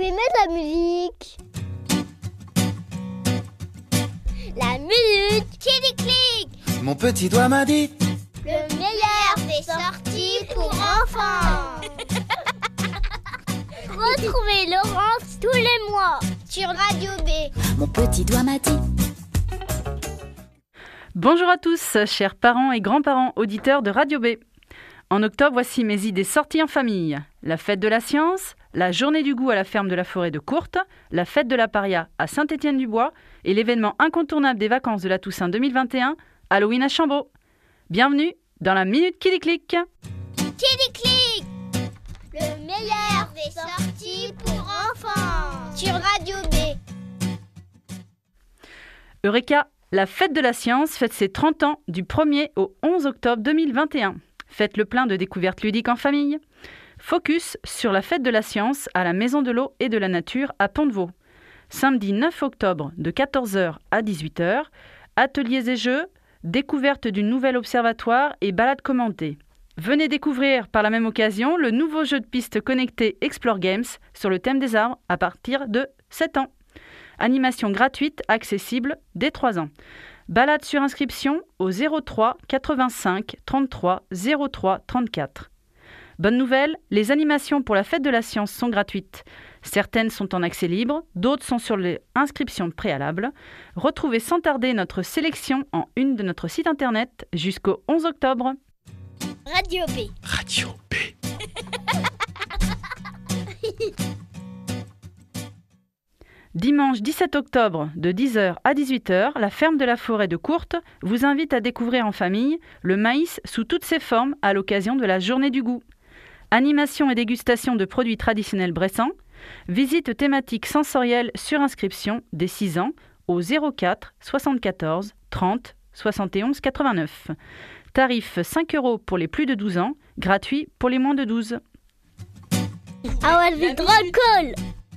lui mets la musique. La minute Kiddy-Click. Mon petit doigt m'a dit Le meilleur des sorties pour enfants. Retrouvez Laurence tous les mois sur Radio B. Mon petit doigt m'a dit. Bonjour à tous, chers parents et grands-parents auditeurs de Radio B. En octobre, voici mes idées sorties en famille. La fête de la science, la journée du goût à la ferme de la forêt de Courtes, la fête de la paria à Saint-Étienne-du-Bois et l'événement incontournable des vacances de la Toussaint 2021, Halloween à Chambaud. Bienvenue dans la Minute Kiddy-Click. Kiddy-Click, le meilleur des sorties pour enfants sur Radio B. Eureka, la fête de la science fête ses 30 ans du 1er au 11 octobre 2021. Faites le plein de découvertes ludiques en famille. Focus sur la fête de la science à la Maison de l'eau et de la nature à Pont-de-Vaux. Samedi 9 octobre de 14h à 18h, ateliers et jeux, découverte du nouvel observatoire et balades commentées. Venez découvrir par la même occasion le nouveau jeu de piste connecté Explore Games sur le thème des arbres à partir de 7 ans. Animation gratuite, accessible dès 3 ans. Balade sur inscription au 03 85 33 03 34. Bonne nouvelle, les animations pour la fête de la science sont gratuites. Certaines sont en accès libre, d'autres sont sur les inscriptions préalables. Retrouvez sans tarder notre sélection en une de notre site internet jusqu'au 11 octobre. Radio B. Radio B. Dimanche 17 octobre, de 10h à 18h, la ferme de la forêt de Courtes vous invite à découvrir en famille le maïs sous toutes ses formes à l'occasion de la journée du goût. Animation et dégustation de produits traditionnels bressans, visite thématique sensorielle sur inscription dès 6 ans au 04 74 30 71 89. Tarif 5 € pour les plus de 12 ans, gratuit pour les moins de 12. Ah ouais, c'est trop cool.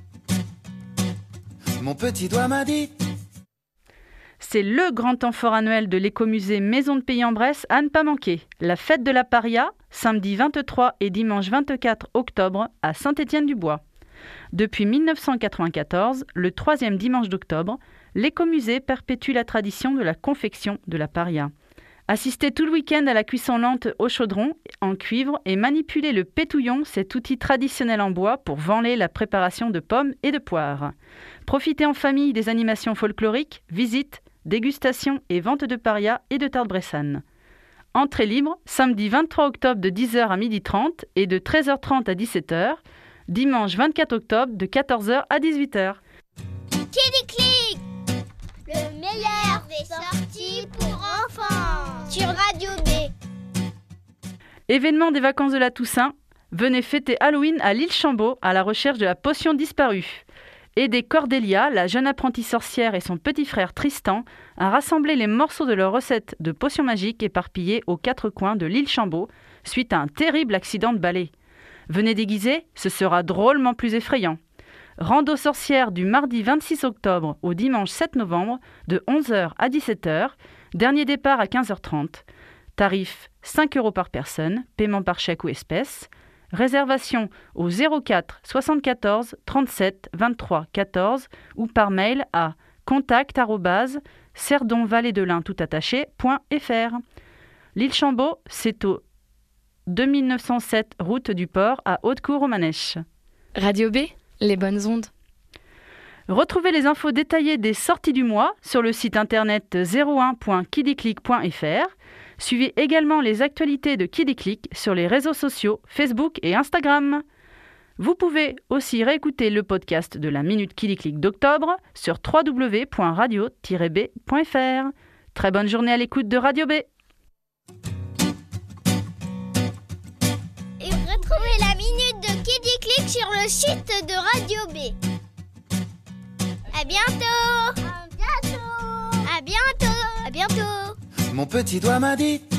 Mon petit doigt m'a dit C'est le grand temps fort annuel de l'écomusée Maison de Pays en Bresse à ne pas manquer. La fête de la paria, samedi 23 et dimanche 24 octobre à Saint-Étienne-du-Bois. Depuis 1994, le 3e dimanche d'octobre, l'écomusée perpétue la tradition de la confection de la paria. Assistez tout le week-end à la cuisson lente au chaudron en cuivre et manipulez le pétouillon, cet outil traditionnel en bois pour vanler la préparation de pommes et de poires. Profitez en famille des animations folkloriques, visites, dégustations et ventes de paria et de tartes bressanes. Entrée libre, samedi 23 octobre de 10h à 12h30 et de 13h30 à 17h, dimanche 24 octobre de 14h à 18h. Kiddy-Click, le meilleur des sorties pour enfants sur Radio B. Événement des vacances de la Toussaint, venez fêter Halloween à l'île Chambaud à la recherche de la potion disparue. Aidez Cordélia, la jeune apprentie sorcière et son petit frère Tristan à rassembler les morceaux de leur recette de potions magiques éparpillées aux 4 coins de l'île Chambaud suite à un terrible accident de balai. Venez déguiser, ce sera drôlement plus effrayant. Rando sorcière du mardi 26 octobre au dimanche 7 novembre de 11h à 17h, dernier départ à 15h30. Tarif 5 € par personne, paiement par chèque ou espèce. Réservation au 04 74 37 23 14 ou par mail à contact@cerdonvalledelin.fr. L'île Chambaud, c'est au 2907 route du Port à Haute-Cour-aux-Manèches. Radio B, les bonnes ondes. Retrouvez les infos détaillées des sorties du mois sur le site internet 01.kiddyclick.fr. Suivez également les actualités de Kiddy-Click sur les réseaux sociaux Facebook et Instagram. Vous pouvez aussi réécouter le podcast de la Minute Kiddy-Click d'octobre sur www.radio-b.fr. Très bonne journée à l'écoute de Radio B. Et retrouvez la Minute de Kiddy-Click sur le site de Radio B. À bientôt. À bientôt. À bientôt. Mon petit doigt m'a dit